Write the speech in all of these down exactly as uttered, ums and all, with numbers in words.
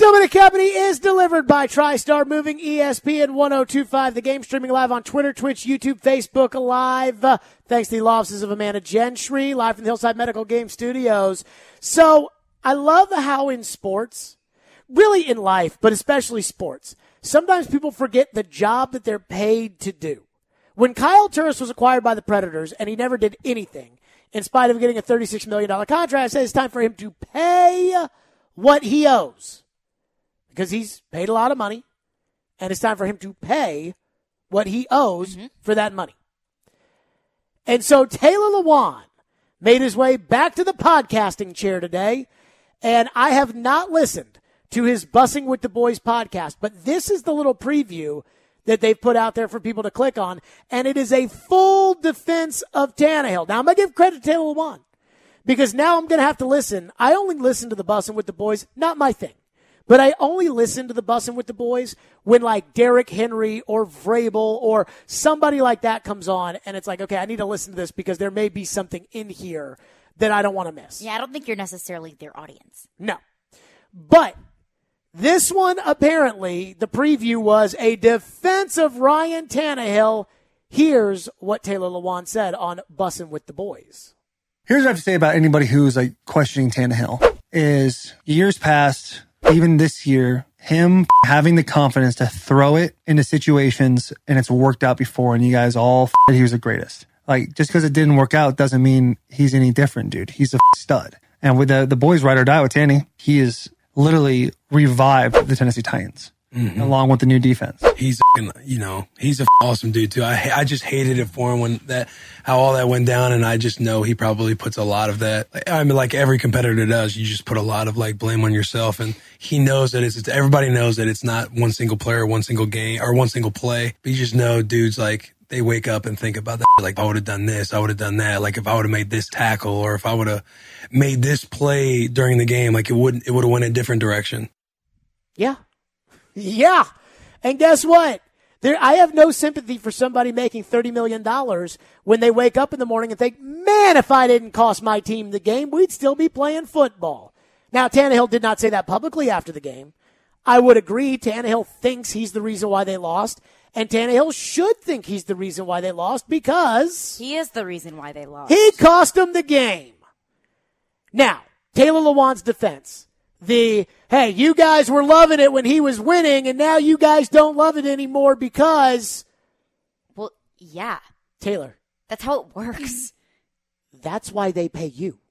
Tillman and Company is delivered by TriStar Moving, E S P N one oh two point five. The game streaming live on Twitter, Twitch, YouTube, Facebook Live. Uh, thanks to the law offices of Amanda Gentry, live from the Hillside Medical Game Studios. So I love how in sports, really in life, but especially sports, sometimes people forget the job that they're paid to do. When Kyle Turris was acquired by the Predators and he never did anything, in spite of getting a thirty-six million dollars contract, I said it's time for him to pay what he owes. Because he's paid a lot of money, and it's time for him to pay what he owes mm-hmm. for that money. And so Taylor Lewan made his way back to the podcasting chair today, and I have not listened to his Bussing with the Boys podcast, but this is the little preview that they've put out there for people to click on, and it is a full defense of Tannehill. Now, I'm going to give credit to Taylor Lewan, because now I'm going to have to listen. I only listen to the Bussing with the Boys, not my thing. But I only listen to the Bussing with the Boys when, like, Derrick Henry or Vrabel or somebody like that comes on, and it's like, okay, I need to listen to this because there may be something in here that I don't want to miss. Yeah, I don't think you're necessarily their audience. No. But this one, apparently, the preview was a defense of Ryan Tannehill. Here's what Taylor Lewan said on Bussing with the Boys. Here's what I have to say about anybody who's, like, questioning Tannehill is years past, even this year, him having the confidence to throw it into situations and it's worked out before and you guys all that he was the greatest. Like, just because it didn't work out doesn't mean he's any different, dude. He's a stud. And with the, the boys ride or die with Tanny, he is literally revived the Tennessee Titans. Mm-hmm. Along with the new defense. He's, you know, he's a awesome dude too. I I just hated it for him when that, how all that went down. And I just know he probably puts a lot of that. I mean, like every competitor does, you just put a lot of like blame on yourself. And he knows that it's, it's everybody knows that it's not one single player, one single game or one single play. But you just know dudes like, they wake up and think about that. Like, I would have done this. I would have done that. Like, if I would have made this tackle or if I would have made this play during the game, like it wouldn't, it would have went a different direction. Yeah. Yeah. And guess what? There, I have no sympathy for somebody making thirty million dollars when they wake up in the morning and think, man, if I didn't cost my team the game, we'd still be playing football. Now, Tannehill did not say that publicly after the game. I would agree. Tannehill thinks he's the reason why they lost. And Tannehill should think he's the reason why they lost because he is the reason why they lost. He cost them the game. Now, Taylor Lewan's defense. The, hey, you guys were loving it when he was winning, and now you guys don't love it anymore because... Well, yeah. Taylor. That's how it works. That's why they pay you.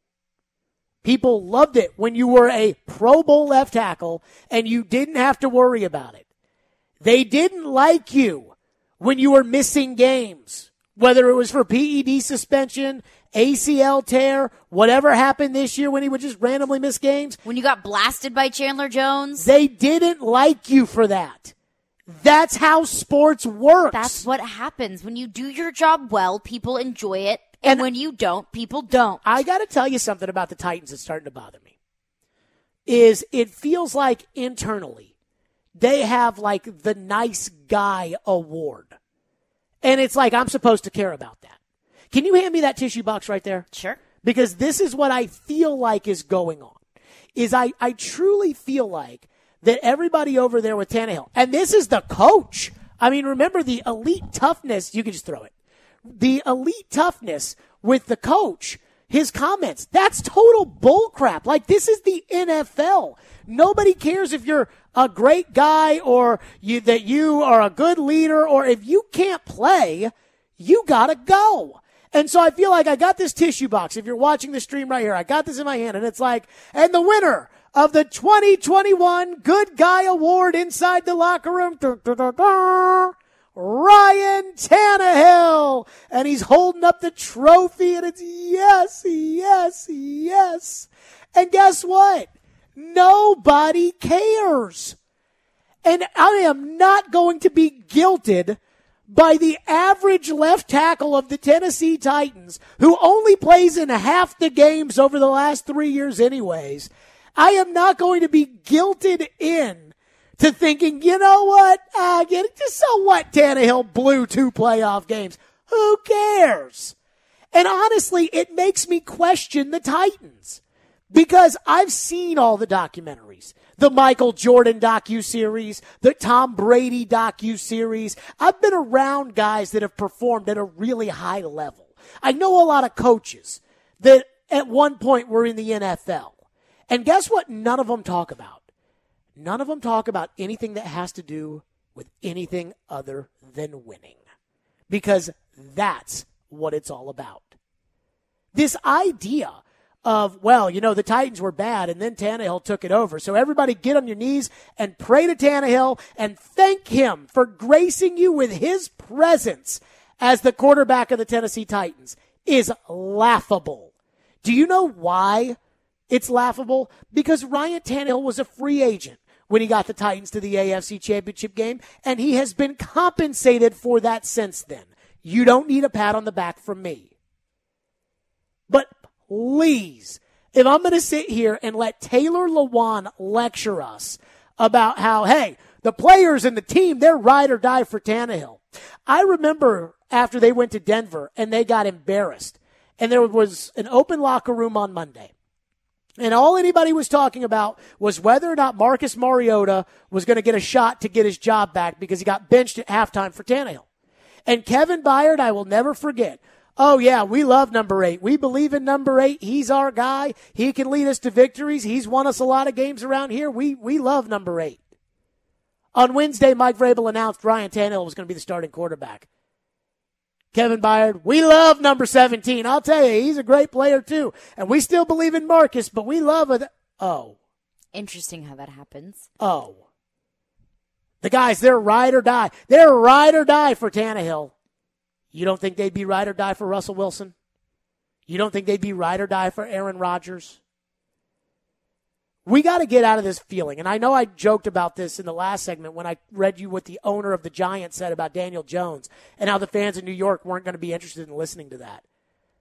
People loved it when you were a Pro Bowl left tackle, and you didn't have to worry about it. They didn't like you when you were missing games, whether it was for P E D suspension, A C L tear, whatever happened this year when he would just randomly miss games. When you got blasted by Chandler Jones. They didn't like you for that. That's how sports works. That's what happens. When you do your job well, people enjoy it. And, and when you don't, people don't. I got to tell you something about the Titans that's starting to bother me. Is it feels like internally they have like the nice guy award. And it's like I'm supposed to care about that. Can you hand me that tissue box right there? Sure. Because this is what I feel like is going on. Is I, I truly feel like that everybody over there with Tannehill, and this is the coach. I mean, remember the elite toughness. You can just throw it. The elite toughness with the coach, his comments, that's total bullcrap. Like, this is the N F L. Nobody cares if you're a great guy or you, that you are a good leader, or if you can't play, you gotta go. And so I feel like I got this tissue box. If you're watching the stream right here, I got this in my hand, and it's like, and the winner of the twenty twenty-one Good Guy Award inside the locker room, da, da, da, da, Ryan Tannehill. And he's holding up the trophy, and it's yes, yes, yes. And guess what? Nobody cares. And I am not going to be guilted by the average left tackle of the Tennessee Titans, who only plays in half the games over the last three years anyways. I am not going to be guilted in to thinking, you know what, uh, get it, just so what, Tannehill blew two playoff games. Who cares? And honestly, it makes me question the Titans. Because I've seen all the documentaries. the Michael Jordan docuseries, the Tom Brady docuseries. I've been around guys that have performed at a really high level. I know a lot of coaches that at one point were in the N F L. And guess what none of them talk about? None of them talk about anything that has to do with anything other than winning. Because that's what it's all about. This idea of, well, you know, the Titans were bad and then Tannehill took it over. So everybody get on your knees and pray to Tannehill and thank him for gracing you with his presence as the quarterback of the Tennessee Titans is laughable. Do you know why it's laughable? Because Ryan Tannehill was a free agent when he got the Titans to the A F C Championship game, and he has been compensated for that since then. You don't need a pat on the back from me. But please, if I'm going to sit here and let Taylor Lewan lecture us about how, hey, the players and the team, they're ride or die for Tannehill. I remember after they went to Denver and they got embarrassed, and there was an open locker room on Monday. And all anybody was talking about was whether or not Marcus Mariota was going to get a shot to get his job back because he got benched at halftime for Tannehill. And Kevin Byard, I will never forget. Oh, yeah, we love number eight. We believe in number eight. He's our guy. He can lead us to victories. He's won us a lot of games around here. We we love number eight. On Wednesday, Mike Vrabel announced Ryan Tannehill was going to be the starting quarterback. Kevin Byard, we love number seventeen. I'll tell you, he's a great player too. And we still believe in Marcus, but we love it. Oh. Interesting how that happens. Oh. The guys, they're ride or die. They're ride or die for Tannehill. You don't think they'd be ride or die for Russell Wilson? You don't think they'd be ride or die for Aaron Rodgers? We got to get out of this feeling. And I know I joked about this in the last segment when I read you what the owner of the Giants said about Daniel Jones and how the fans in New York weren't going to be interested in listening to that.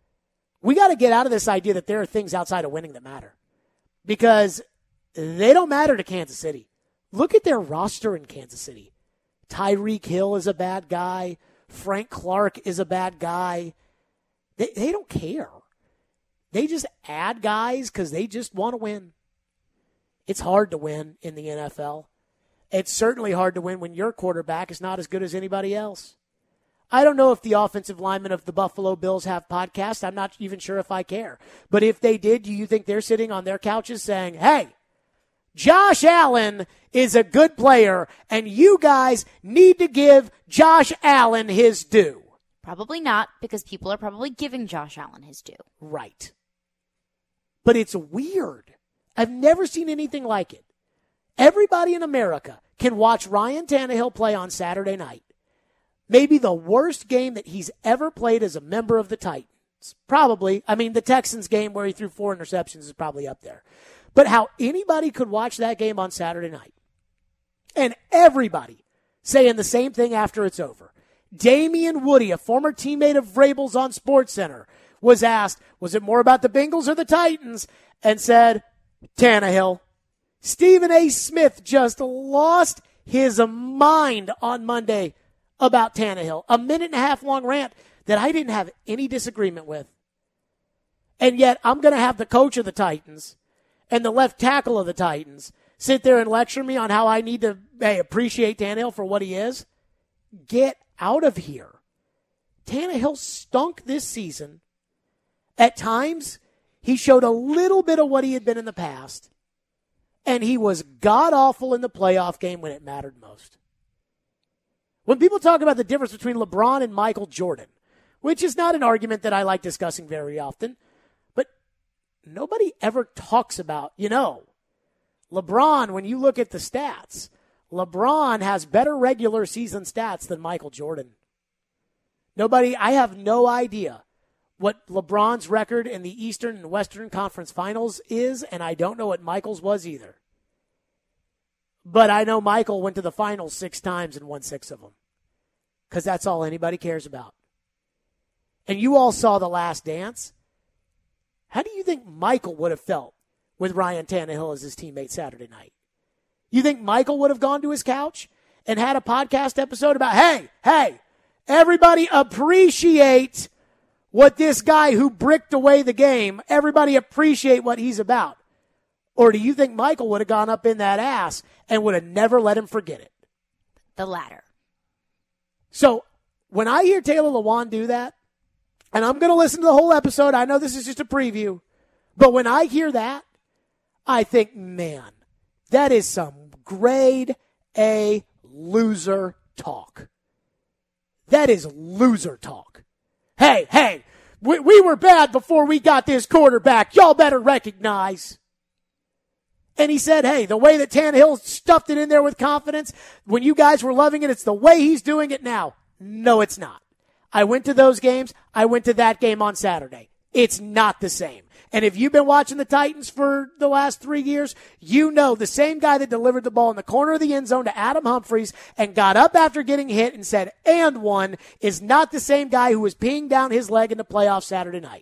We got to get out of this idea that there are things outside of winning that matter, because they don't matter to Kansas City. Look at their roster in Kansas City. Tyreek Hill is a bad guy. Frank Clark is a bad guy. They, they don't care. They just add guys because they just want to win. It's hard to win in the N F L. It's certainly hard to win when your quarterback is not as good as anybody else. I don't know if the offensive linemen of the Buffalo Bills have podcasts. I'm not even sure if I care. But if they did, do you think they're sitting on their couches saying, hey, Josh Allen is a good player, and you guys need to give Josh Allen his due? Probably not, because people are probably giving Josh Allen his due. Right. But it's weird. I've never seen anything like it. Everybody in America can watch Ryan Tannehill play on Saturday night. Maybe the worst game that he's ever played as a member of the Titans. Probably. I mean, the Texans game where he threw four interceptions is probably up there. But how anybody could watch that game on Saturday night and everybody saying the same thing after it's over. Damian Woody, a former teammate of Vrabel's on SportsCenter, was asked, was it more about the Bengals or the Titans? And said, Tannehill. Stephen A. Smith just lost his mind on Monday about Tannehill. A minute and a half long rant that I didn't have any disagreement with. And yet I'm going to have the coach of the Titans and the left tackle of the Titans sit there and lecture me on how I need to hey, appreciate Tannehill for what he is. Get out of here. Tannehill stunk this season. At times, he showed a little bit of what he had been in the past, and he was god-awful in the playoff game when it mattered most. When people talk about the difference between LeBron and Michael Jordan, which is not an argument that I like discussing very often, but nobody ever talks about, you know, LeBron, when you look at the stats, LeBron has better regular season stats than Michael Jordan. Nobody, I have no idea what LeBron's record in the Eastern and Western Conference Finals is, and I don't know what Michael's was either. But I know Michael went to the finals six times and won six of them, because that's all anybody cares about. And you all saw The Last Dance. How do you think Michael would have felt with Ryan Tannehill as his teammate Saturday night? You think Michael would have gone to his couch and had a podcast episode about, hey, hey, everybody appreciate what this guy who bricked away the game, everybody appreciate what he's about? Or do you think Michael would have gone up in that ass and would have never let him forget it? The latter. So when I hear Taylor Lewan do that, and I'm going to listen to the whole episode, I know this is just a preview, but when I hear that, I think, man, that is some grade A loser talk. That is loser talk. Hey, hey, we, we were bad before we got this quarterback. Y'all better recognize. And he said, hey, the way that Tannehill stuffed it in there with confidence, when you guys were loving it, it's the way he's doing it now. No, it's not. I went to those games. I went to that game on Saturday. It's not the same. And if you've been watching the Titans for the last three years, you know the same guy that delivered the ball in the corner of the end zone to Adam Humphries and got up after getting hit and said, and one, is not the same guy who was peeing down his leg in the playoffs Saturday night.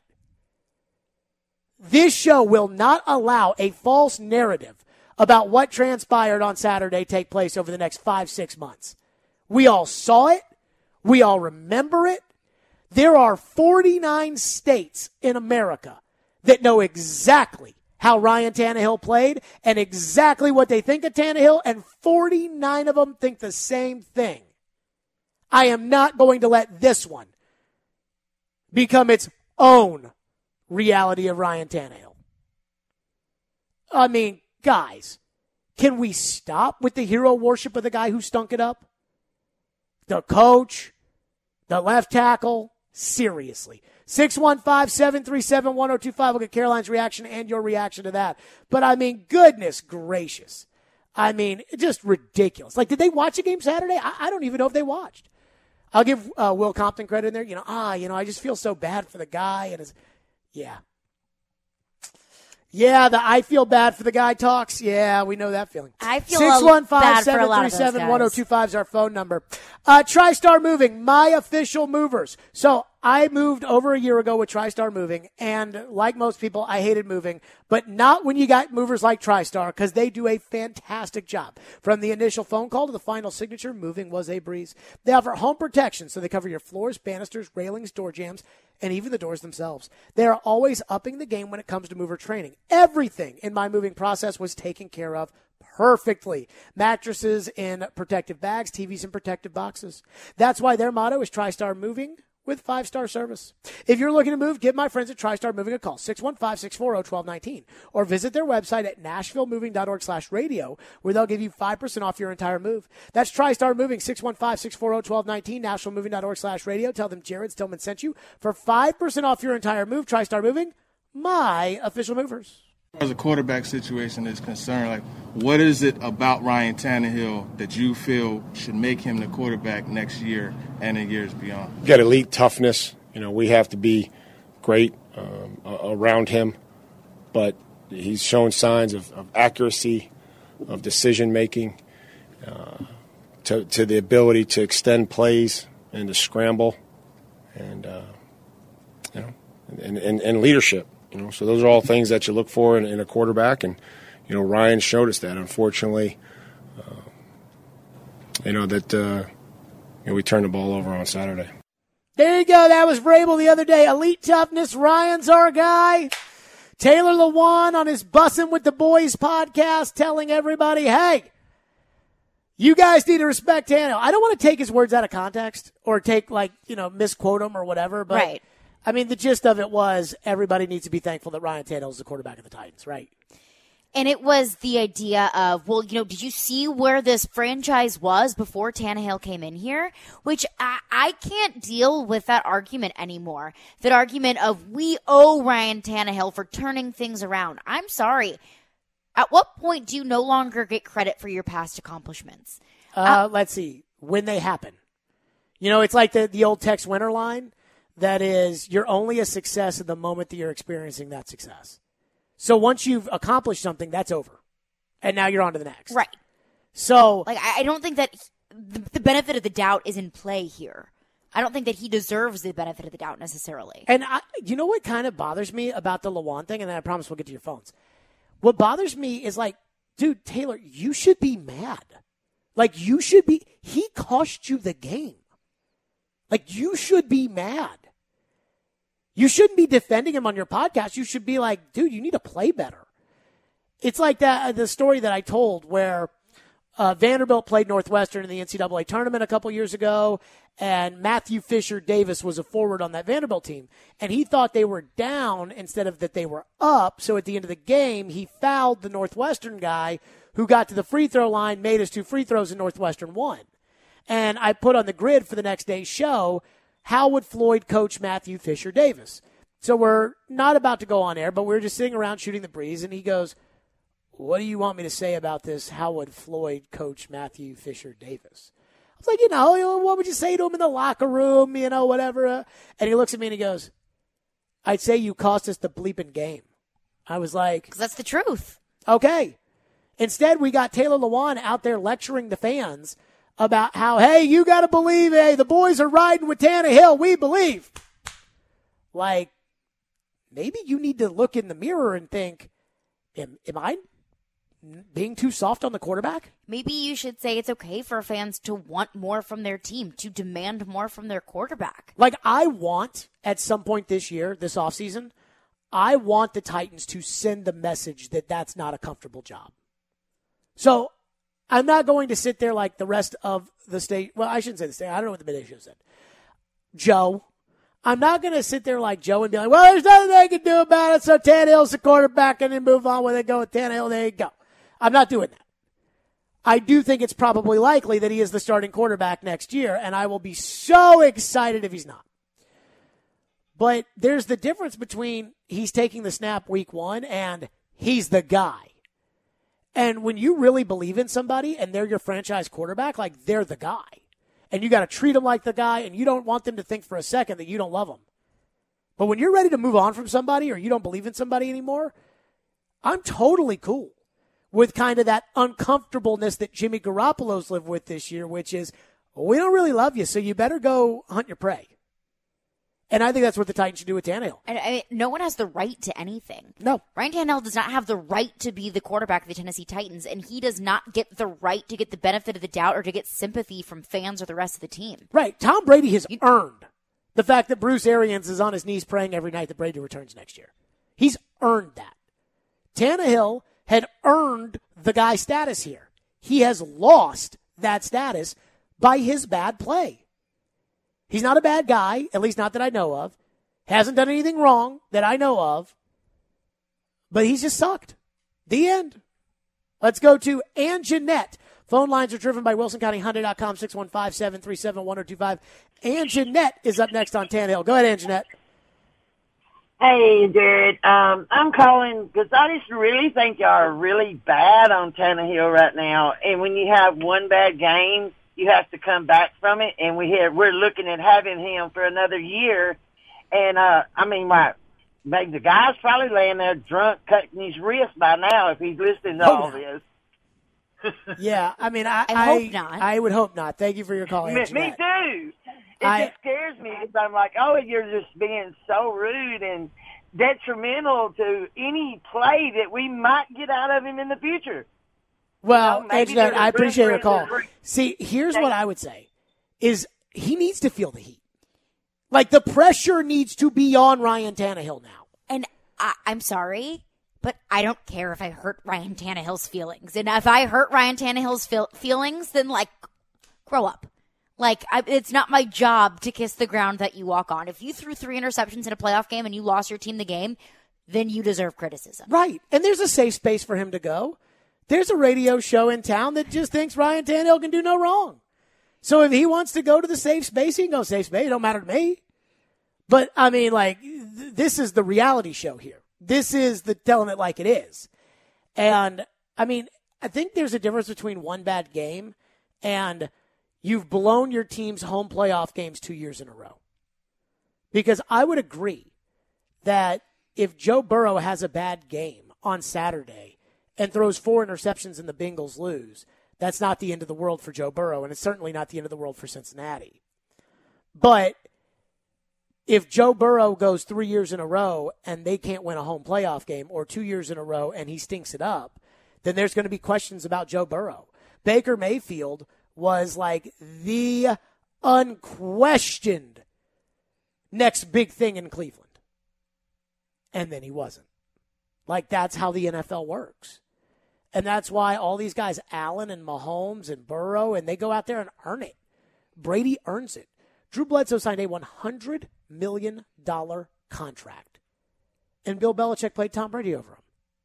This show will not allow a false narrative about what transpired on Saturday take place over the next five, six months. We all saw it. We all remember it. There are forty-nine states in America that know exactly how Ryan Tannehill played and exactly what they think of Tannehill, and forty-nine of them think the same thing. I am not going to let this one become its own reality of Ryan Tannehill. I mean, guys, can we stop with the hero worship of the guy who stunk it up? The coach, the left tackle, seriously. six one five, seven three seven, one oh two five. We'll get Caroline's reaction and your reaction to that. But, I mean, goodness gracious. I mean, just ridiculous. Like, did they watch a game Saturday? I, I don't even know if they watched. I'll give uh, Will Compton credit in there. You know, ah, you know, I just feel so bad for the guy. And his, yeah. Yeah, the I feel bad for the guy talks. Yeah, we know that feeling. I feel six one five, bad for a lot of those guys. seven three seven, one oh two five is our phone number. Uh, TriStar Moving, my official movers. So I moved over a year ago with TriStar Moving, and like most people, I hated moving, but not when you got movers like TriStar, because they do a fantastic job. From the initial phone call to the final signature, moving was a breeze. They offer home protection, so they cover your floors, banisters, railings, door jambs, and even the doors themselves. They are always upping the game when it comes to mover training. Everything in my moving process was taken care of perfectly. Mattresses in protective bags, T Vs in protective boxes. That's why their motto is TriStar Moving with five-star service. If you're looking to move, give my friends at TriStar Moving a call, six one five, six four zero, one two one nine, or visit their website at nashville moving dot org slash radio, where they'll give you five percent off your entire move. That's TriStar Moving, six one five, six four zero, one two one nine, nashville moving dot org slash radio. Tell them Jared Stillman sent you for five percent off your entire move. TriStar Moving, my official movers. As a quarterback situation is concerned, like, what is it about Ryan Tannehill that you feel should make him the quarterback next year and in years beyond? You got elite toughness. You know, we have to be great um, around him, but he's shown signs of, of accuracy, of decision making, uh, to, to the ability to extend plays and to scramble, and uh, you know, and, and, and leadership. You know, so those are all things that you look for in, in a quarterback, and you know Ryan showed us that. Unfortunately, uh, you know that uh, you know, we turned the ball over on Saturday. There you go. That was Vrabel the other day. Elite toughness. Ryan's our guy. Taylor Lewan on his Bussin' with the Boys podcast, telling everybody, "Hey, you guys need to respect Tannehill." I don't want to take his words out of context or take like you know misquote him or whatever, but. Right. I mean, the gist of it was everybody needs to be thankful that Ryan Tannehill is the quarterback of the Titans, right? And it was the idea of, well, you know, did you see where this franchise was before Tannehill came in here? Which I, I can't deal with that argument anymore. That argument of we owe Ryan Tannehill for turning things around. I'm sorry. At what point do you no longer get credit for your past accomplishments? Uh, uh, let's see. When they happen. You know, it's like the, the old Tex Winter line. That is, you're only a success at the moment that you're experiencing that success. So once you've accomplished something, that's over. And now you're on to the next. Right. So. Like, I don't think that the, the benefit of the doubt is in play here. I don't think that he deserves the benefit of the doubt necessarily. And I, you know what kind of bothers me about the Lewan thing? And then I promise we'll get to your phones. What bothers me is like, dude, Taylor, you should be mad. Like, you should be. He cost you the game. Like, you should be mad. You shouldn't be defending him on your podcast. You should be like, dude, you need to play better. It's like that the story that I told where uh, Vanderbilt played Northwestern in the N C double A tournament a couple years ago, and Matthew Fisher Davis was a forward on that Vanderbilt team, and he thought they were down instead of that they were up. So at the end of the game, he fouled the Northwestern guy who got to the free throw line, made his two free throws, and Northwestern won. And I put on the grid for the next day's show, how would Floyd coach Matthew Fisher Davis? So we're not about to go on air, but we're just sitting around shooting the breeze, and he goes, what do you want me to say about this? How would Floyd coach Matthew Fisher Davis? I was like, you know, what would you say to him in the locker room, you know, whatever. Uh, and he looks at me and he goes, I'd say you cost us the bleeping game. I was like. Because that's the truth. Okay. Instead, we got Taylor Lewan out there lecturing the fans about how, hey, you got to believe, hey, the boys are riding with Tannehill. We believe. Like, maybe you need to look in the mirror and think, am, am I being too soft on the quarterback? Maybe you should say it's okay for fans to want more from their team, to demand more from their quarterback. Like, I want, at some point this year, this offseason, I want the Titans to send the message that that's not a comfortable job. So, I'm not going to sit there like the rest of the state. Well, I shouldn't say the state. I don't know what the midday show said. Joe. I'm not going to sit there like Joe and be like, well, there's nothing they can do about it, so Tannehill's the quarterback, and then move on. When they go with Tannehill, there you go. I'm not doing that. I do think it's probably likely that he is the starting quarterback next year, and I will be so excited if he's not. But there's the difference between he's taking the snap week one and he's the guy. And when you really believe in somebody and they're your franchise quarterback, like they're the guy. And you got to treat them like the guy, and you don't want them to think for a second that you don't love them. But when you're ready to move on from somebody or you don't believe in somebody anymore, I'm totally cool with kind of that uncomfortableness that Jimmy Garoppolo's lived with this year, which is, well, we don't really love you, so you better go hunt your prey. And I think that's what the Titans should do with Tannehill. And I mean, no one has the right to anything. No. Ryan Tannehill does not have the right to be the quarterback of the Tennessee Titans, and he does not get the right to get the benefit of the doubt or to get sympathy from fans or the rest of the team. Right. Tom Brady has you- earned the fact that Bruce Arians is on his knees praying every night that Brady returns next year. He's earned that. Tannehill had earned the guy status here. He has lost that status by his bad play. He's not a bad guy, at least not that I know of. Hasn't done anything wrong that I know of. But he's just sucked. The end. Let's go to Ann Jeanette. Phone lines are driven by Wilson County Hyundai dot com, six one five, seven three seven, one oh two five. Ann Jeanette is up next on Tannehill. Go ahead, Ann Jeanette. Hey, Jared. Um, I'm calling because I just really think y'all are really bad on Tannehill right now. And when you have one bad game, you have to come back from it. And we have, we're looking at having him for another year. And, uh, I mean, my, maybe the guy's probably laying there drunk, cutting his wrist by now if he's listening to Oh, all no. this. Yeah, I mean, I, I I hope not. I would hope not. Thank you for your call, Ann Me, me Jeanette. too. It I- just scares me because I'm like, oh, you're just being so rude and detrimental to any play that we might get out of him in the future. Well, You know, maybe Ann Jeanette, there's a I appreciate your room call. for- See, here's what I would say, is he needs to feel the heat. Like, the pressure needs to be on Ryan Tannehill now. And I, I'm sorry, but I don't care if I hurt Ryan Tannehill's feelings. And if I hurt Ryan Tannehill's feel- feelings, then, like, grow up. Like, I, it's not my job to kiss the ground that you walk on. If you threw three interceptions in a playoff game and you lost your team the game, then you deserve criticism. Right. And there's a safe space for him to go. There's a radio show in town that just thinks Ryan Tannehill can do no wrong. So if he wants to go to the safe space, he can go safe space. It don't matter to me. But, I mean, like, th- this is the reality show here. This is the telling it like it is. And, I mean, I think there's a difference between one bad game and you've blown your team's home playoff games two years in a row. Because I would agree that if Joe Burrow has a bad game on Saturday and throws four interceptions and the Bengals lose, that's not the end of the world for Joe Burrow, and it's certainly not the end of the world for Cincinnati. But if Joe Burrow goes three years in a row and they can't win a home playoff game, or two years in a row and he stinks it up, then there's going to be questions about Joe Burrow. Baker Mayfield was like the unquestioned next big thing in Cleveland. And then he wasn't. Like, that's how the N F L works. And that's why all these guys, Allen and Mahomes and Burrow, and they go out there and earn it. Brady earns it. Drew Bledsoe signed a one hundred million dollars contract. And Bill Belichick played Tom Brady over him.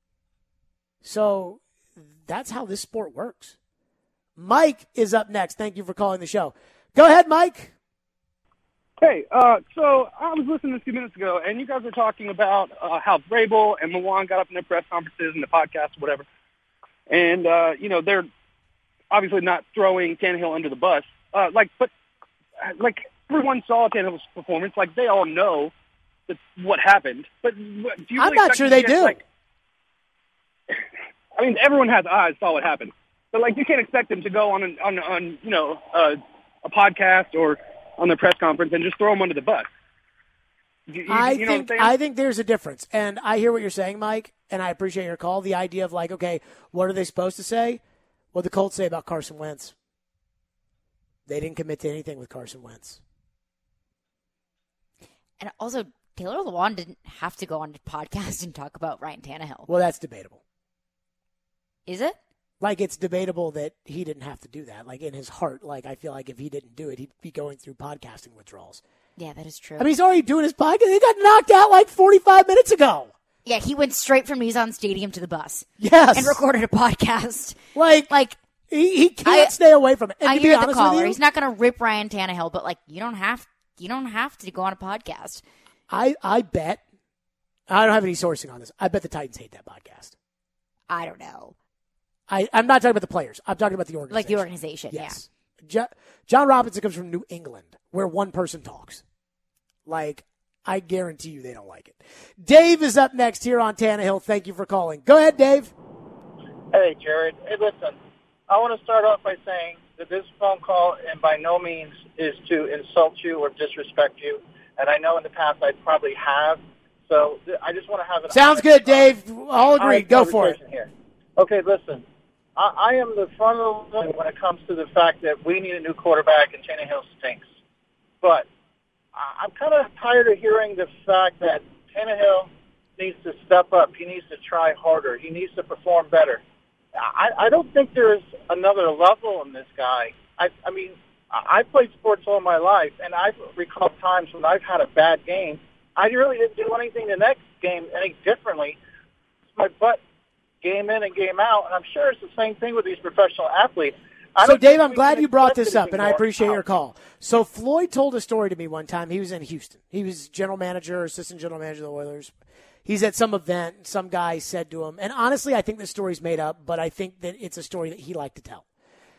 So that's how this sport works. Mike is up next. Thank you for calling the show. Go ahead, Mike. Hey, uh, so I was listening a few minutes ago, and you guys were talking about uh, how Vrabel and Mawan got up in their press conferences and the podcast or whatever. And, uh, you know, they're obviously not throwing Tannehill under the bus. Uh, like, but, like, everyone saw Tannehill's performance. Like, they all know that what happened. But do you really I'm not expect sure them they to get, do. Like, I mean, everyone has eyes, saw what happened. But, like, you can't expect them to go on, an, on, on you know, uh, a podcast or on their press conference and just throw them under the bus. You, you, I you know think what I'm saying? I think there's a difference, and I hear what you're saying, Mike, and I appreciate your call. The idea of like, okay, what are they supposed to say? What the Colts say about Carson Wentz? They didn't commit to anything with Carson Wentz. And also, Taylor Lewan didn't have to go on the podcast and talk about Ryan Tannehill. Well, that's debatable. Is it? Like, it's debatable that he didn't have to do that. Like, in his heart, like, I feel like if he didn't do it, he'd be going through podcasting withdrawals. Yeah, that is true. I mean, he's already doing his podcast. He got knocked out like forty-five minutes ago. Yeah, he went straight from Nissan Stadium to the bus. Yes. And recorded a podcast. Like, like he, he can't I, stay away from it. And I to be hear the honest caller. with you, He's not going to rip Ryan Tannehill, but, like, you don't have you don't have to go on a podcast. I, I bet, I don't have any sourcing on this. I bet the Titans hate that podcast. I don't know. I, I'm not talking about the players. I'm talking about the organization. Like the organization, yes. yeah. Jo- John Robinson comes from New England, where one person talks. Like, I guarantee you they don't like it. Dave is up next here on Tannehill. Thank you for calling. Go ahead, Dave. Hey, Jared. Hey, listen, I want to start off by saying that this phone call, and by no means is to insult you or disrespect you, and I know in the past I probably have, so th- I just want to have an Sounds good, Dave. All agreed. Go for it. Here. Okay, listen. I, I am the front of the line when it comes to the fact that we need a new quarterback and Tannehill stinks. But I, I'm kind of tired of hearing the fact that Tannehill needs to step up. He needs to try harder. He needs to perform better. I, I don't think there's another level in this guy. I, I mean, I played sports all my life, and I recall times when I've had a bad game. I really didn't do anything the next game any differently. My butt game in and game out, and I'm sure it's the same thing with these professional athletes. I So, don't Dave, think I'm we glad can you brought expect this up, anything and I more appreciate now. your call. So, Floyd told a story to me one time. He was in Houston. He was general manager, assistant general manager of the Oilers. He's at some event. Some guy said to him, and honestly, I think this story's made up, but I think that it's a story that he liked to tell.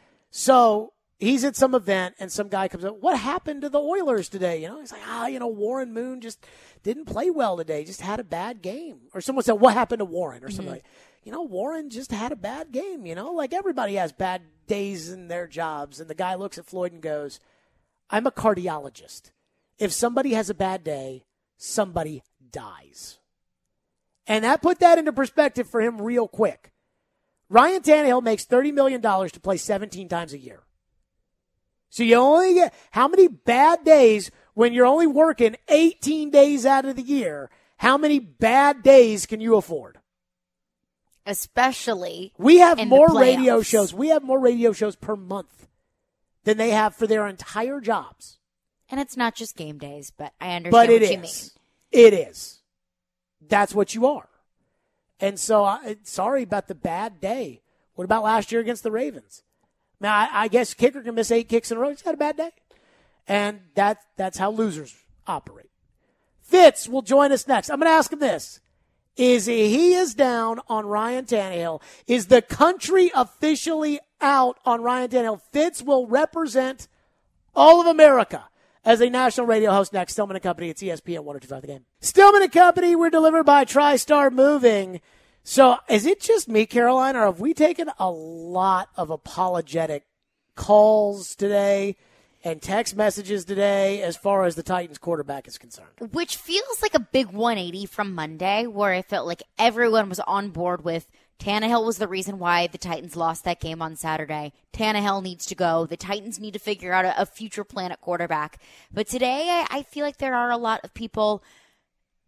So, he's at some event, and some guy comes up, what happened to the Oilers today? You know, he's like, ah, you know, Warren Moon just didn't play well today, just had a bad game. Or someone said, what happened to Warren? Or something Mm-hmm. like you know, Warren just had a bad game, you know? Like, everybody has bad days in their jobs. And the guy looks at Floyd and goes, I'm a cardiologist. If somebody has a bad day, somebody dies. And that put that into perspective for him real quick. Ryan Tannehill makes thirty million dollars to play seventeen times a year. So you only get, how many bad days when you're only working eighteen days out of the year, how many bad days can you afford? Especially We have in the more radio playoffs. shows. We have more radio shows per month than they have for their entire jobs. And it's not just game days, but I understand But what it you mean. is. It is. That's what you are. And so, I, sorry about the bad day. What about last year against the Ravens? Now, I, I guess kicker can miss eight kicks in a row. He's had a bad day. And that that's how losers operate. Fitz will join us next. I'm going to ask him this. Is he is down on Ryan Tannehill? Is the country officially out on Ryan Tannehill? Fitz will represent all of America as a national radio host next. Stillman and Company. It's E S P N one oh two point five The Game. Stillman and Company, we're delivered by TriStar Moving. So is it just me, Caroline, or have we taken a lot of apologetic calls today and text messages today as far as the Titans quarterback is concerned? Which feels like a big one eighty from Monday, where I felt like everyone was on board with Tannehill was the reason why the Titans lost that game on Saturday. Tannehill needs to go. The Titans need to figure out a, a future plan at quarterback. But today, I, I feel like there are a lot of people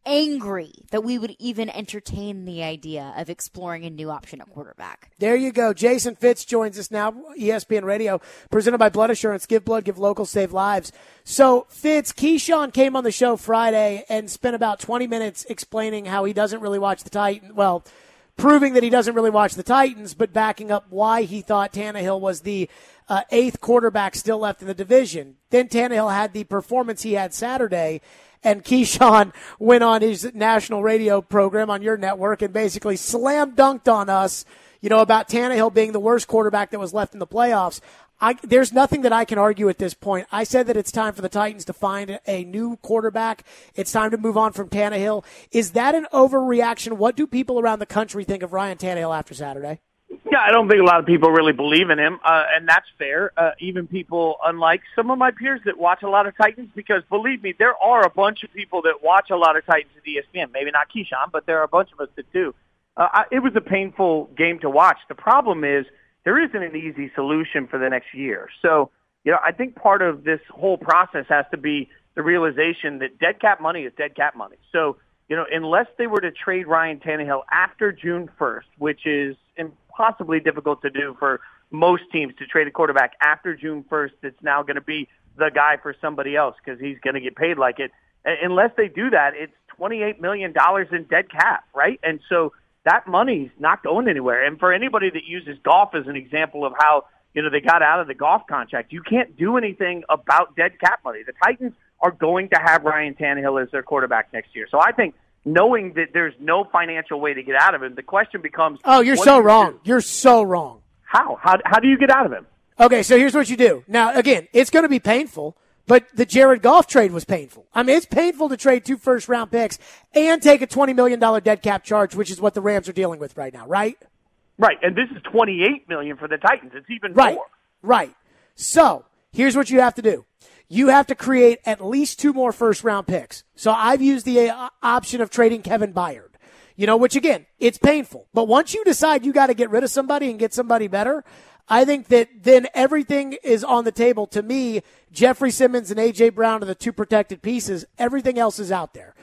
angry that we would even entertain the idea of exploring a new option at quarterback. There you go. Jason Fitz joins us now, E S P N Radio, presented by Blood Assurance. Give blood, give local, save lives. So, Fitz, Keyshawn came on the show Friday and spent about twenty minutes explaining how he doesn't really watch the Titans. Well, proving that he doesn't really watch the Titans, but backing up why he thought Tannehill was the uh, eighth quarterback still left in the division. Then Tannehill had the performance he had Saturday, and Keyshawn went on his national radio program on your network and basically slam dunked on us, you know, about Tannehill being the worst quarterback that was left in the playoffs. I, there's nothing that I can argue at this point. I said that it's time for the Titans to find a new quarterback. It's time to move on from Tannehill. Is that an overreaction? What do people around the country think of Ryan Tannehill after Saturday? Yeah, I don't think a lot of people really believe in him, uh, and that's fair. Uh, even people, unlike some of my peers that watch a lot of Titans, because believe me, there are a bunch of people that watch a lot of Titans at E S P N. Maybe not Keyshawn, but there are a bunch of us that do. Uh, I, it was a painful game to watch. The problem is there isn't an easy solution for the next year. So, you know, I think part of this whole process has to be the realization that dead cap money is dead cap money. So, you know, unless they were to trade Ryan Tannehill after June first, which is impossibly difficult to do for most teams to trade a quarterback after June first that's now going to be the guy for somebody else because he's going to get paid like it. Unless they do that, it's twenty-eight million dollars in dead cap, right? And so that money's not going anywhere. And for anybody that uses golf as an example of how, you know, they got out of the golf contract, you can't do anything about dead cap money. The Titans are going to have Ryan Tannehill as their quarterback next year. So I think knowing that there's no financial way to get out of him, the question becomes... Oh, you're so wrong. You're so wrong. How? How How do you get out of him? Okay, so here's what you do. Now, again, it's going to be painful, but the Jared Goff trade was painful. I mean, it's painful to trade two first-round picks and take a twenty million dollars dead cap charge, which is what the Rams are dealing with right now, right? Right, and this is twenty-eight million dollars for the Titans. It's even right, more. Right. So here's what you have to do. You have to create at least two more first-round picks. So I've used the uh, option of trading Kevin Byard, you know, which, again, it's painful. But once you decide you got to get rid of somebody and get somebody better, I think that then everything is on the table. To me, Jeffrey Simmons and A J. Brown are the two protected pieces. Everything else is out there.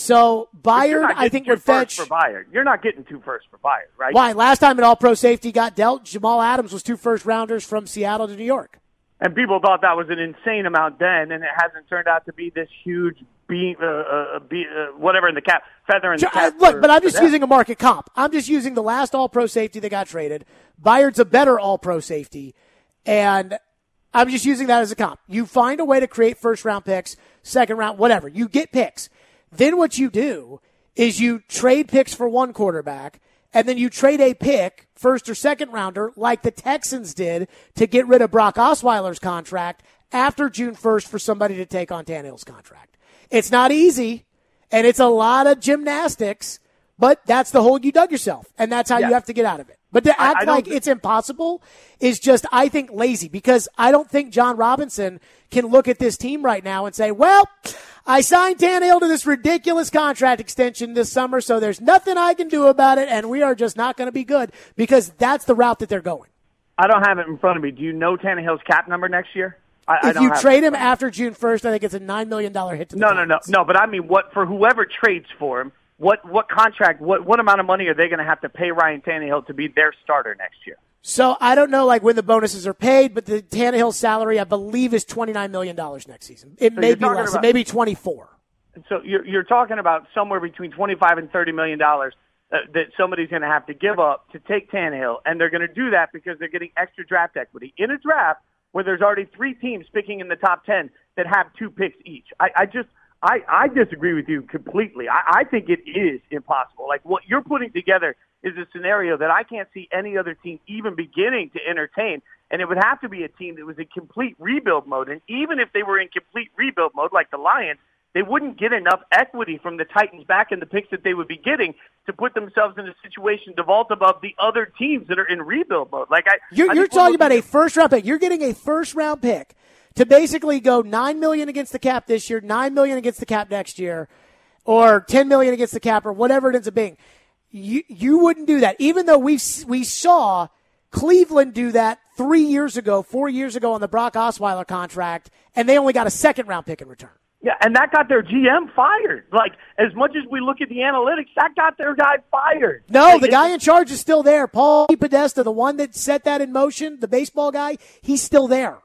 So Byard, I think, would fetch. For Byard. You're not getting two first for Byard, right? Why? Last time an all-pro safety got dealt, Jamal Adams was two first-rounders from Seattle to New York. And people thought that was an insane amount then, and it hasn't turned out to be this huge beam, uh, uh, be, uh, whatever in the cap, feather in the cap. Look, for, but I'm just using a market comp. I'm just using the last all-pro safety that got traded. Byard's a better all-pro safety, and I'm just using that as a comp. You find a way to create first-round picks, second-round, whatever. You get picks. Then what you do is you trade picks for one quarterback, and then you trade a pick, first or second rounder, like the Texans did to get rid of Brock Osweiler's contract after June first for somebody to take on Tannehill's contract. It's not easy, and it's a lot of gymnastics, but that's the hole you dug yourself, and that's how yeah. you have to get out of it. But to act like it's impossible is just, I think, lazy, because I don't think John Robinson can look at this team right now and say, well, I signed Tannehill to this ridiculous contract extension this summer, so there's nothing I can do about it, and we are just not going to be good, because that's the route that they're going. I don't have it in front of me. Do you know Tannehill's cap number next year? I, if I don't you have trade him after June first, I think it's a nine million dollars hit to the No, no, no, no, but I mean, what for whoever trades for him, What what contract, what what amount of money are they going to have to pay Ryan Tannehill to be their starter next year? So I don't know, like, when the bonuses are paid, but the Tannehill salary, I believe, is twenty-nine million dollars next season. It so may be less, about, it may be twenty-four. So you're you're talking about somewhere between twenty-five and thirty million dollars uh, that somebody's going to have to give up to take Tannehill, and they're going to do that because they're getting extra draft equity in a draft where there's already three teams picking in the top ten that have two picks each. I, I just. I, I disagree with you completely. I, I think it is impossible. Like, what you're putting together is a scenario that I can't see any other team even beginning to entertain, and it would have to be a team that was in complete rebuild mode. And even if they were in complete rebuild mode, like the Lions, they wouldn't get enough equity from the Titans back in the picks that they would be getting to put themselves in a situation to vault above the other teams that are in rebuild mode. Like I, You're, I you're talking about a first-round pick. You're getting a first-round pick to basically go nine million dollars against the cap this year, nine million dollars against the cap next year, or ten million dollars against the cap, or whatever it ends up being. You you wouldn't do that, even though we we saw Cleveland do that three years ago, four years ago on the Brock Osweiler contract, and they only got a second-round pick in return. Yeah, and that got their G M fired. Like, as much as we look at the analytics, that got their guy fired. No, like, the guy in charge is still there. Paul Podesta, the one that set that in motion, the baseball guy, he's still there.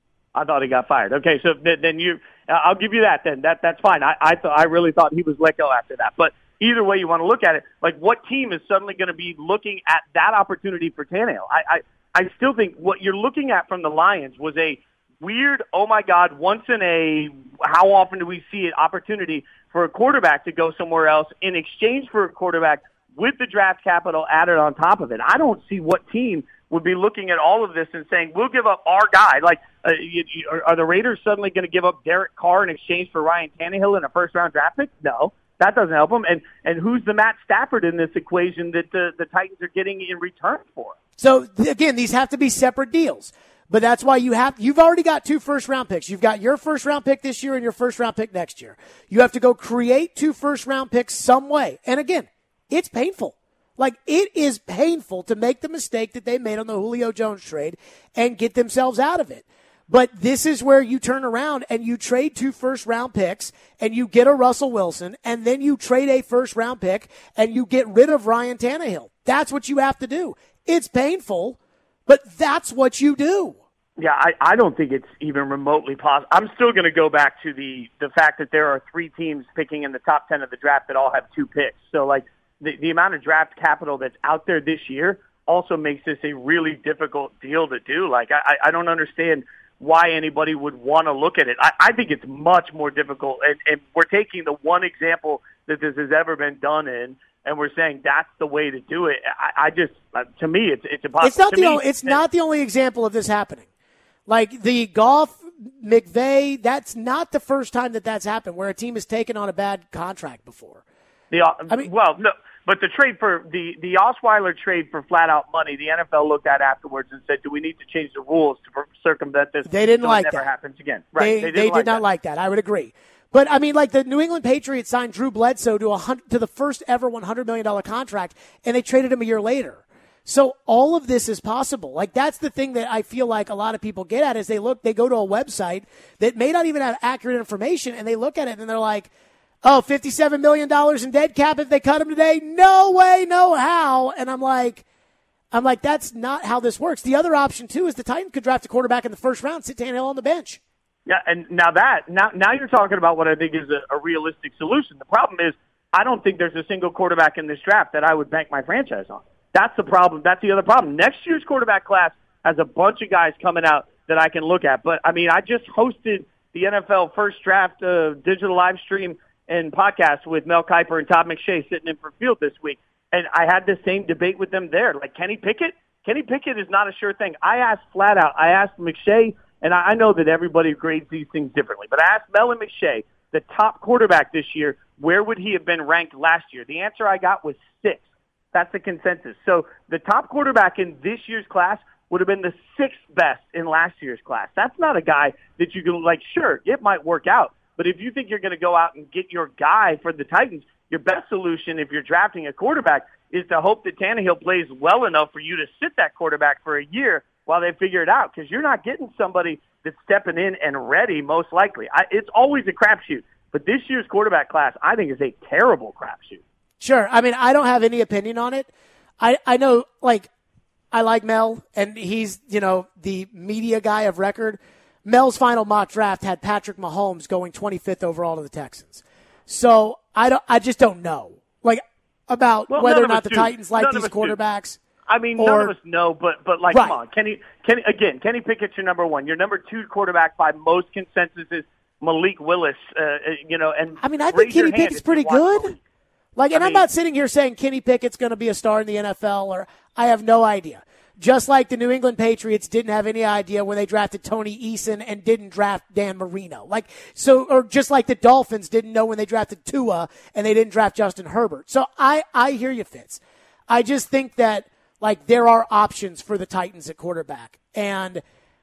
I thought he got fired. Okay, so then, then you, uh, I'll give you that. Then that that's fine. I I, th- I really thought he was let go after that. But either way you want to look at it, like what team is suddenly going to be looking at that opportunity for Tannehill? I, I I still think what you're looking at from the Lions was a weird, oh my God, once in a how often do we see it opportunity for a quarterback to go somewhere else in exchange for a quarterback with the draft capital added on top of it. I don't see what team would be looking at all of this and saying, we'll give up our guy. Like, uh, you, you, are, are the Raiders suddenly going to give up Derek Carr in exchange for Ryan Tannehill in a first-round draft pick? No, that doesn't help them. And and who's the Matt Stafford in this equation that the, the Titans are getting in return for? So, again, these have to be separate deals. But that's why you have, you've already got two first-round picks. You've got your first-round pick this year and your first-round pick next year. You have to go create two first-round picks some way. And, again, it's painful. Like, it is painful to make the mistake that they made on the Julio Jones trade and get themselves out of it. But this is where you turn around and you trade two first-round picks and you get a Russell Wilson, and then you trade a first-round pick and you get rid of Ryan Tannehill. That's what you have to do. It's painful, but that's what you do. Yeah, I, I don't think it's even remotely possible. I'm still going to go back to the, the fact that there are three teams picking in the top ten of the draft that all have two picks. So, like, The, the amount of draft capital that's out there this year also makes this a really difficult deal to do. Like, I, I don't understand why anybody would want to look at it. I, I think it's much more difficult, and, and we're taking the one example that this has ever been done in, and we're saying that's the way to do it. I, I just, to me, it's it's impossible. It's not to the me, only, it's not the only example of this happening. Like the Goff, McVay, that's not the first time that that's happened where a team has taken on a bad contract before. The, I mean, well, no. But the trade for the, the Osweiler trade for flat out money, the N F L looked at afterwards and said, do we need to change the rules to circumvent this? They didn't so like it never that. happens again. Right. They, They, they did like not that. like that. I would agree. But, I mean, like the New England Patriots signed Drew Bledsoe to a hundred, to the first ever one hundred million dollars contract, and they traded him a year later. So all of this is possible. Like, that's the thing that I feel like a lot of people get at is they look, they go to a website that may not even have accurate information, and they look at it and they're like, oh, fifty-seven million dollars in dead cap if they cut him today? No way, no how. And I'm like, I'm like, that's not how this works. The other option, too, is the Titans could draft a quarterback in the first round, sit Tannehill on the bench. Yeah, and now that, now now you're talking about what I think is a, a realistic solution. The problem is I don't think there's a single quarterback in this draft that I would bank my franchise on. That's the problem. That's the other problem. Next year's quarterback class has a bunch of guys coming out that I can look at. But, I mean, I just hosted the N F L First Draft uh, digital live stream and podcast with Mel Kiper and Todd McShay sitting in for Field this week. And I had the same debate with them there. Like, Kenny Pickett? Kenny Pickett is not a sure thing. I asked flat out, I asked McShay, and I know that everybody grades these things differently, but I asked Mel and McShay, the top quarterback this year, where would he have been ranked last year? The answer I got was six. That's the consensus. So the top quarterback in this year's class would have been the sixth best in last year's class. That's not a guy that you can, like, sure, it might work out. But if you think you're going to go out and get your guy for the Titans, your best solution if you're drafting a quarterback is to hope that Tannehill plays well enough for you to sit that quarterback for a year while they figure it out, because you're not getting somebody that's stepping in and ready, most likely. I, it's always a crapshoot. But this year's quarterback class, I think, is a terrible crapshoot. Sure. I mean, I don't have any opinion on it. I, I know, like, I like Mel, and he's, you know, the media guy of record. Mel's final mock draft had Patrick Mahomes going twenty-fifth overall to the Texans. So I don't, I just don't know, like, about well, whether or not the do. Titans like none these quarterbacks. Do. I mean, or, none of us know, but but like, right. come on, Kenny, Kenny again, Kenny Pickett's your number one. Your number two quarterback by most consensus is Malik Willis. Uh, you know, and I mean, I think Kenny Pickett's pretty good. Malik. Like, and I I'm mean, not sitting here saying Kenny Pickett's going to be a star in the N F L, or I have no idea. Just like the New England Patriots didn't have any idea when they drafted Tony Eason and didn't draft Dan Marino. Like, so, or just like the Dolphins didn't know when they drafted Tua and they didn't draft Justin Herbert. So I, I hear you, Fitz. I just think that, like, there are options for the Titans at quarterback. And,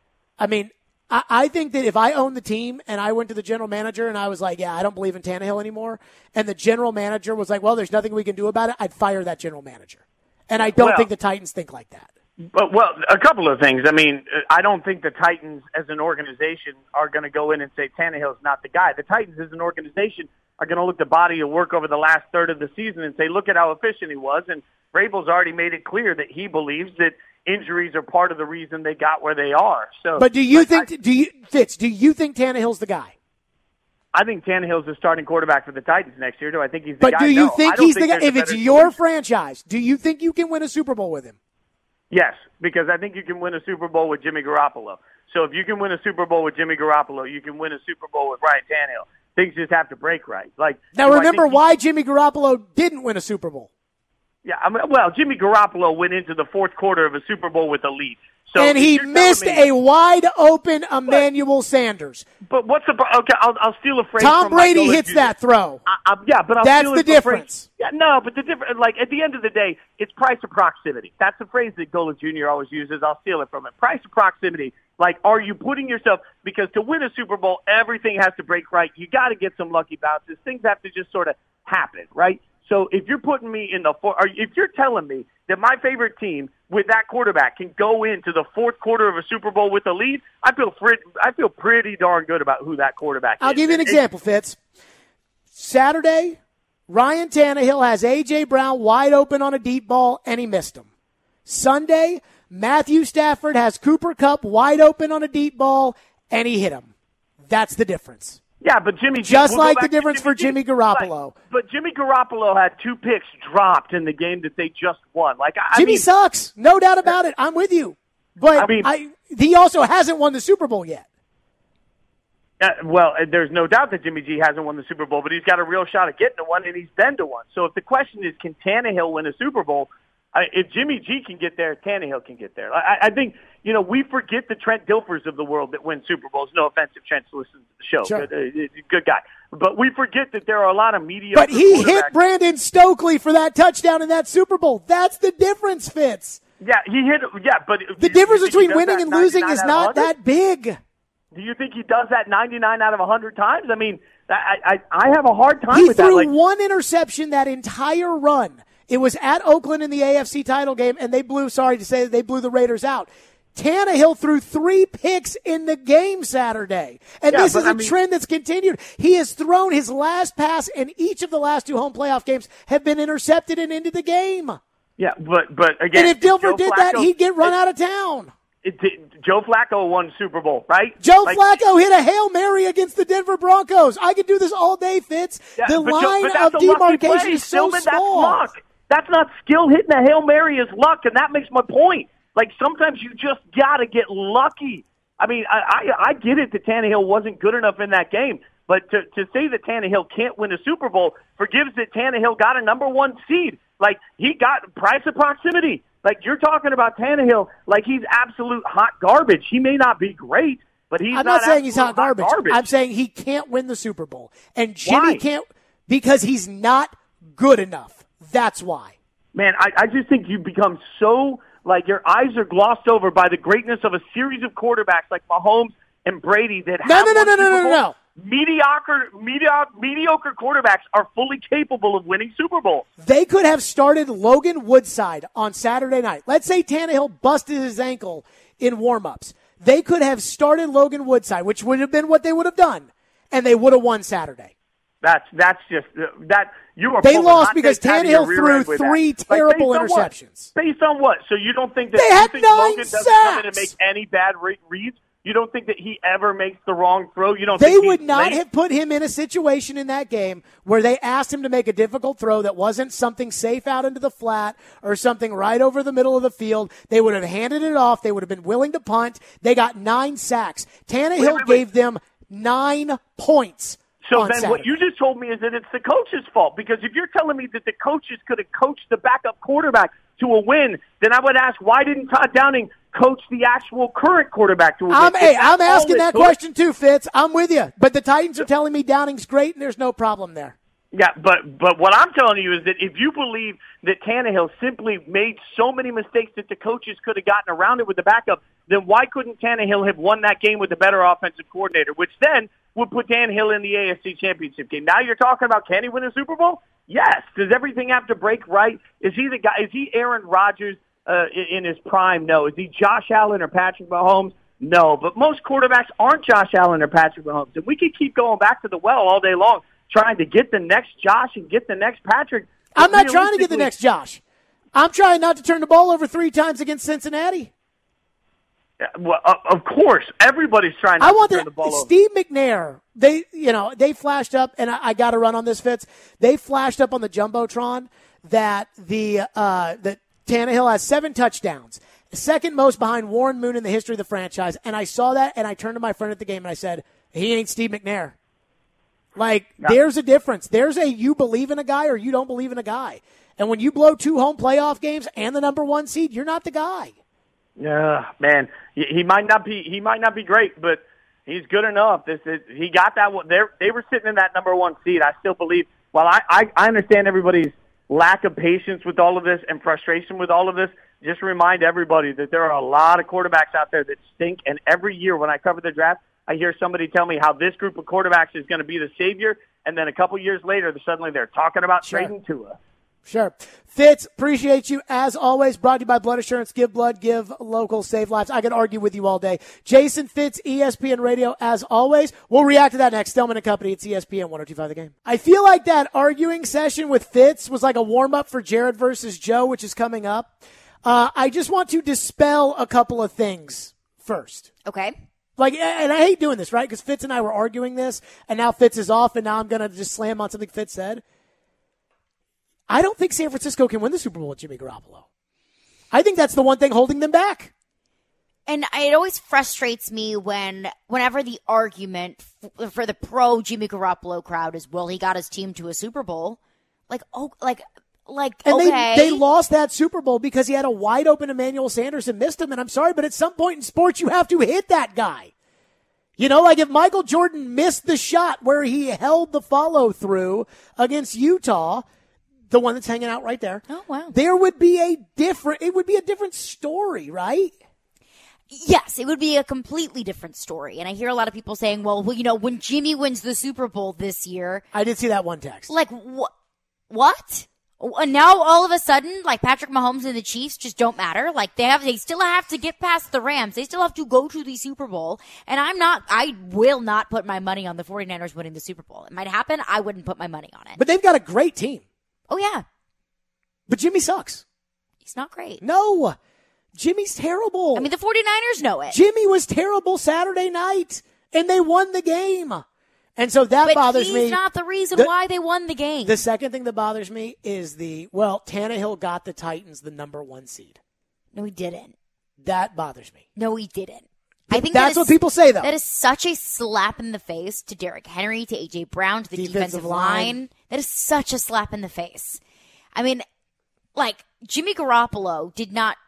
I mean, I, I think that if I owned the team and I went to the general manager and I was like, yeah, I don't believe in Tannehill anymore, and the general manager was like, well, there's nothing we can do about it, I'd fire that general manager. And I don't well, think the Titans think like that. But, well, a couple of things. I mean, I don't think the Titans as an organization are going to go in and say Tannehill's not the guy. The Titans as an organization are going to look at the body of work over the last third of the season and say, look at how efficient he was. And Vrabel's already made it clear that he believes that injuries are part of the reason they got where they are. So, But do you like, think, I, do you, Fitz, do you think Tannehill's the guy? I think Tannehill's the starting quarterback for the Titans next year. Do I think he's the But guy? do you No, think I don't he's think the guy? there's If a it's better your solution. franchise, do you think you can win a Super Bowl with him? Yes, because I think you can win a Super Bowl with Jimmy Garoppolo. So if you can win a Super Bowl with Jimmy Garoppolo, you can win a Super Bowl with Ryan Tannehill. Things just have to break right. Like Now do I remember think he- why Jimmy Garoppolo didn't win a Super Bowl. Yeah, I mean, well, Jimmy Garoppolo went into the fourth quarter of a Super Bowl with a lead. So and if he you're telling missed me- a wide open Emmanuel Sanders. But what's the okay? I'll, I'll steal a phrase. Tom from Mike Brady Golick hits Junior that throw. I, I, yeah, but I'll That's steal the it from phrase- difference. Yeah, no, but the difference, like at the end of the day, it's price of proximity. That's the phrase that Golick Junior always uses. I'll steal it from him. Price of proximity. Like, are you putting yourself, because to win a Super Bowl, everything has to break right. You got to get some lucky bounces. Things have to just sort of happen, right? So if you're putting me in the four, or if you're telling me that my favorite team with that quarterback can go into the fourth quarter of a Super Bowl with a lead, I feel pretty, I feel pretty darn good about who that quarterback I'll is. give you an And- example, Fitz. Saturday, Ryan Tannehill has A J. Brown wide open on a deep ball, and he missed him. Sunday, Matthew Stafford has Cooper Kupp wide open on a deep ball, and he hit him. That's the difference. Yeah, but Jimmy G, Just we'll go like the back to difference for Jimmy G. Garoppolo. Like, but Jimmy Garoppolo had two picks dropped in the game that they just won. Like I, Jimmy I mean, sucks, no doubt about it. I'm with you. But I mean- I, he also hasn't won the Super Bowl yet. Uh, well, uh, there's no doubt that Jimmy G hasn't won the Super Bowl, but he's got a real shot at getting to one, and he's been to one. So if the question is, can Tannehill win a Super Bowl? I, if Jimmy G can get there, Tannehill can get there. I, I think, you know, we forget the Trent Dilfers of the world that win Super Bowls. No offense if Trent listens to the show. Sure. Good, uh, good guy. But we forget that there are a lot of mediocre But he hit quarterbacks. Brandon Stokely for that touchdown in that Super Bowl. That's the difference, Fitz. Yeah, he hit. Yeah, but The do you difference think he between does winning that and losing ninety-nine is out of not one hundred? that big. Do you think he does that ninety-nine out of one hundred times? I mean, I I, I have a hard time He with that. threw Like, one interception that entire run. It was at Oakland in the A F C title game, and they blew, sorry to say, that they blew the Raiders out. Tannehill threw three picks in the game Saturday. And Yeah, this but is a I mean- trend that's continued. He has thrown his last pass, and each of the last two home playoff games have been intercepted and into the game. yeah, but but again, And if Dilfer Joe did that, Flacco- he'd get run out of town. It, it, Joe Flacco won Super Bowl, right? Joe Like, Flacco hit a Hail Mary against the Denver Broncos. I could do this all day, Fitz. yeah, the but Joe- line but that's of a lucky demarcation play, is so Stillman. small. That's luck. That's not skill. Hitting a Hail Mary is luck, and that makes my point. Like, sometimes you just got to get lucky. I mean, I, I, I get it that Tannehill wasn't good enough in that game, but to, to say that Tannehill can't win a Super Bowl forgives that Tannehill got a number one seed. Like, he got price of proximity. Like, you're talking about Tannehill like he's absolute hot garbage. He may not be great, but he's I'm not, saying he's absolute hot garbage. garbage. I'm saying he can't win the Super Bowl. And Jimmy Why? can't because he's not good enough. That's why. Man, I, I just think you become so, like, your eyes are glossed over by the greatness of a series of quarterbacks like Mahomes and Brady that No, have no, no, won no, no, Super no, no, Bowls. no. Mediocre, mediocre, mediocre quarterbacks are fully capable of winning Super Bowls. They could have started Logan Woodside on Saturday night. Let's say Tannehill busted his ankle in warm-ups. They could have started Logan Woodside, which would have been what they would have done, and they would have won Saturday. That's that's just uh, that you are. They pulling lost hot because takes out of your Tannehill rear threw end with three that. Like, terrible based on what? interceptions. Based on what? So you don't think that They you had think nine Logan doesn't come in and make sacks. any bad re- reads? You don't think that he ever makes the wrong throw? You don't They think would he's not late? have put him in a situation in that game where they asked him to make a difficult throw that wasn't something safe out into the flat or something right over the middle of the field. They would have handed it off. They would have been willing to punt. They got nine sacks. Tannehill Wait, wait, wait. gave them nine points. So on then Saturday. what you just told me is that it's the coach's fault, because if you're telling me that the coaches could have coached the backup quarterback to a win, then I would ask, why didn't Todd Downing coach the actual current quarterback to a win? I'm, If hey, that's I'm all asking it that took- question too, Fitz. I'm with you. But the Titans are telling me Downing's great and there's no problem there. Yeah, but but what I'm telling you is that if you believe that Tannehill simply made so many mistakes that the coaches could have gotten around it with the backup, then why couldn't Tannehill have won that game with a better offensive coordinator, which then would put Tannehill in the A F C Championship game? Now you're talking about, can he win a Super Bowl? Yes. Does everything have to break right? Is he the guy? Is he Aaron Rodgers uh, in, in his prime? No. Is he Josh Allen or Patrick Mahomes? No. But most quarterbacks aren't Josh Allen or Patrick Mahomes. And we could keep going back to the well all day long trying to get the next Josh and get the next Patrick. I'm not trying to get the next Josh. I'm trying not to turn the ball over three times against Cincinnati. Well, of course, everybody's trying not I want to turn the, the ball over. Steve McNair, they, you know, they flashed up, and I, I got to run on this, Fitz. They flashed up on the Jumbotron that the uh, that Tannehill has seven touchdowns, second most behind Warren Moon in the history of the franchise. And I saw that, and I turned to my friend at the game, and I said, he ain't Steve McNair. Like, yeah. There's a difference. There's a you believe in a guy or you don't believe in a guy. And when you blow two home playoff games and the number one seed, you're not the guy. Yeah, man, he, he might not be. He might not be great, but he's good enough. This is, he got that one. They they were sitting in that number one seed. I still believe. While I, I I understand everybody's lack of patience with all of this and frustration with all of this, just remind everybody that there are a lot of quarterbacks out there that stink. And every year when I cover the draft, I hear somebody tell me how this group of quarterbacks is going to be the savior, and then a couple years later, suddenly they're talking about sure. trading Tua. Sure. Fitz, appreciate you as always. Brought to you by Blood Assurance. Give blood, give local, save lives. I could argue with you all day. Jason Fitz, E S P N Radio, as always. We'll react to that next. Stillman and Company. It's E S P N one oh two point five The Game. I feel like that arguing session with Fitz was like a warm-up for Jared versus Joe, which is coming up. Uh, I just want to dispel a couple of things first. Okay. Like, and I hate doing this, right? Because Fitz and I were arguing this, and now Fitz is off, and now I'm going to just slam on something Fitz said. I don't think San Francisco can win the Super Bowl with Jimmy Garoppolo. I think that's the one thing holding them back. And it always frustrates me when, whenever the argument f- for the pro Jimmy Garoppolo crowd is, well, he got his team to a Super Bowl. Like, oh, like, like, and okay. they, they lost that Super Bowl because he had a wide open Emmanuel Sanders and missed him. And I'm sorry, but at some point in sports, you have to hit that guy. You know, like if Michael Jordan missed the shot where he held the follow through against Utah, the one that's hanging out right there. Oh, wow. There would be a different, it would be a different story, right? Yes, it would be a completely different story. And I hear a lot of people saying, well, well, you know, when Jimmy wins the Super Bowl this year. I did see that one text. Like, wh- what? And now all of a sudden, like Patrick Mahomes and the Chiefs just don't matter. Like they have, they still have to get past the Rams. They still have to go to the Super Bowl. And I'm not, I will not put my money on the 49ers winning the Super Bowl. It might happen. I wouldn't put my money on it. But they've got a great team. Oh, yeah. But Jimmy sucks. He's not great. No. Jimmy's terrible. I mean, the 49ers know it. Jimmy was terrible Saturday night, and they won the game. And so that but bothers he's me. He's not the reason the, why they won the game. The second thing that bothers me is the, well, Tannehill got the Titans the number one seed. No, he didn't. That bothers me. No, he didn't. I think that's that is, what people say, though. That is such a slap in the face to Derrick Henry, to A J Brown, to the defensive, defensive line. line. That is such a slap in the face. I mean, like, Jimmy Garoppolo did not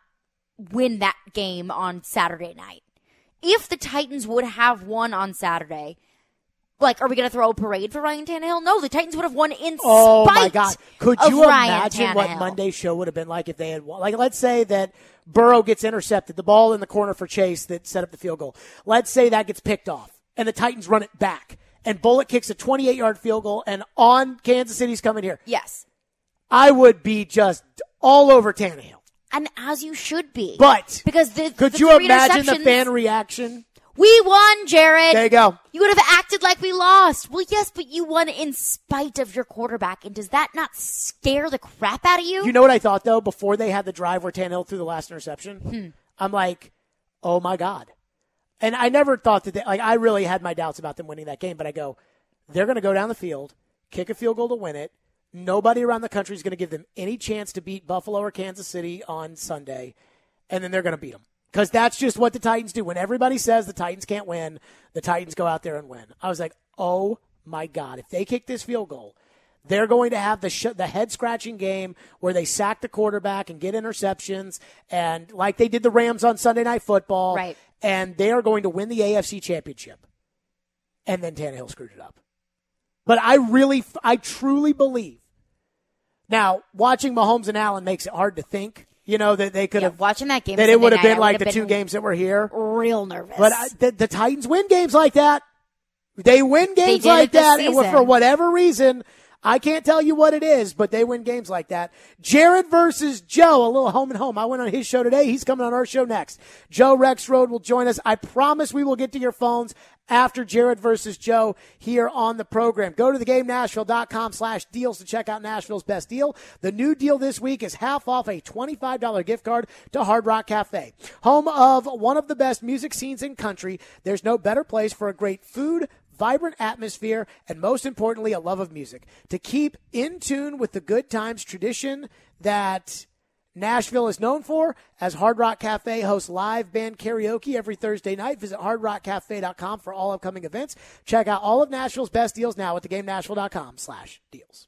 win that game on Saturday night. If the Titans would have won on Saturday, like, are we going to throw a parade for Ryan Tannehill? No, the Titans would have won in oh spite my God. Could of you Ryan imagine Tannehill. what Monday's show would have been like if they had won? Like, let's say that Burrow gets intercepted, the ball in the corner for Chase that set up the field goal. Let's say that gets picked off, and the Titans run it back, and Bullock kicks a twenty-eight-yard field goal, and on Kansas City's coming here. Yes. I would be just all over Tannehill. And as you should be. But because the, could the you imagine the fan reaction? We won, Jared. There you go. You would have acted like we lost. Well, yes, but you won in spite of your quarterback. And does that not scare the crap out of you? You know what I thought, though, before they had the drive where Tannehill threw the last interception? Hmm. I'm like, oh, my God. And I never thought that, they, like, I really had my doubts about them winning that game. But I go, they're going to go down the field, kick a field goal to win it. Nobody around the country is going to give them any chance to beat Buffalo or Kansas City on Sunday. And then they're going to beat them. Because that's just what the Titans do. When everybody says the Titans can't win, the Titans go out there and win. I was like, oh, my God. If they kick this field goal, they're going to have the sh- the head-scratching game where they sack the quarterback and get interceptions, and like they did the Rams on Sunday Night Football. Right. And they are going to win the A F C Championship. And then Tannehill screwed it up. But I really, I truly believe. Now, watching Mahomes and Allen makes it hard to think. You know, that they could yeah, have. Watching that game. That Sunday it would have night, been like the been two games that were here. Real nervous. But I, the, the Titans win games like that. They win games they like that. Season. And for whatever reason, I can't tell you what it is, but they win games like that. Jared versus Joe, a little home and home. I went on his show today. He's coming on our show next. Joe Rexrode will join us. I promise we will get to your phones after Jared versus Joe here on the program. Go to theGameNashville.com slash deals to check out Nashville's best deal. The new deal this week is half off a twenty-five dollars gift card to Hard Rock Cafe. Home of one of the best music scenes in country, there's no better place for a great food, vibrant atmosphere, and most importantly, a love of music. To keep in tune with the good times tradition that Nashville is known for, as Hard Rock Cafe hosts live band karaoke every Thursday night. Visit hard rock cafe dot com for all upcoming events. Check out all of Nashville's best deals now at theGameNashville.com slash deals.